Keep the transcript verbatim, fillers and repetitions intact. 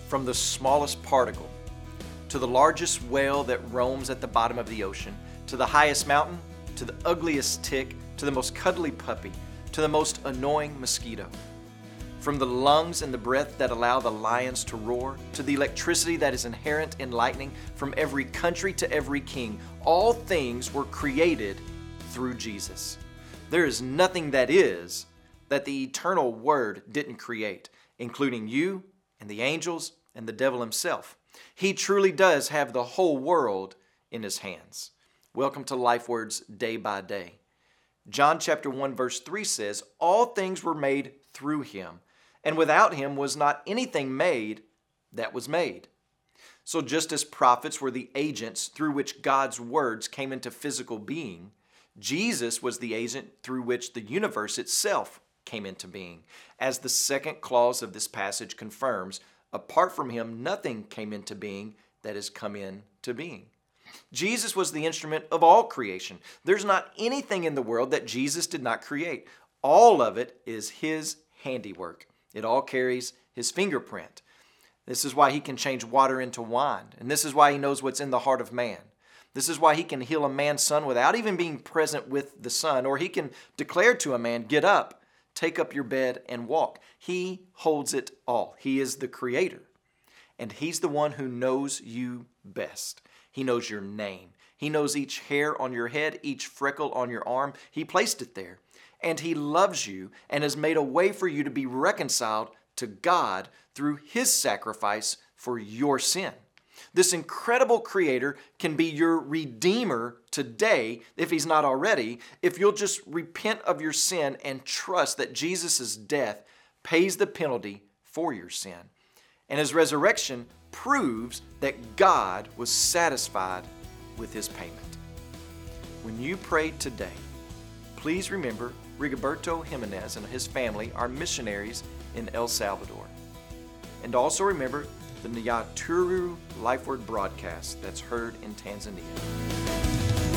From the smallest particle to the largest whale that roams at the bottom of the ocean, to the highest mountain, to the ugliest tick, to the most cuddly puppy, to the most annoying mosquito. From the lungs and the breath that allow the lions to roar, to the electricity that is inherent in lightning, from every country to every king, all things were created through Jesus. There is nothing that is that the eternal Word didn't create, including you and the angels and the devil himself. He truly does have the whole world in his hands. Welcome to Life Words Day by Day. John chapter one verse three says, "All things were made through him, and without him was not anything made that was made." So just as prophets were the agents through which God's words came into physical being, Jesus was the agent through which the universe itself came into being. As the second clause of this passage confirms, apart from him, nothing came into being that has come into being. Jesus was the instrument of all creation. There's not anything in the world that Jesus did not create. All of it is his handiwork. It all carries his fingerprint. This is why he can change water into wine, and this is why he knows what's in the heart of man. This is why he can heal a man's son without even being present with the son, or he can declare to a man, "Get up, take up your bed and walk." He holds it all. He is the creator, and he's the one who knows you best. He knows your name. He knows each hair on your head, each freckle on your arm. He placed it there, and he loves you and has made a way for you to be reconciled to God through his sacrifice for your sin. This incredible creator can be your redeemer today, if he's not already, if you'll just repent of your sin and trust that Jesus' death pays the penalty for your sin. And his resurrection proves that God was satisfied with his payment. When you pray today, please remember Rigoberto Jimenez and his family are missionaries in El Salvador. And also remember the Nyaturu Life Word broadcast that's heard in Tanzania.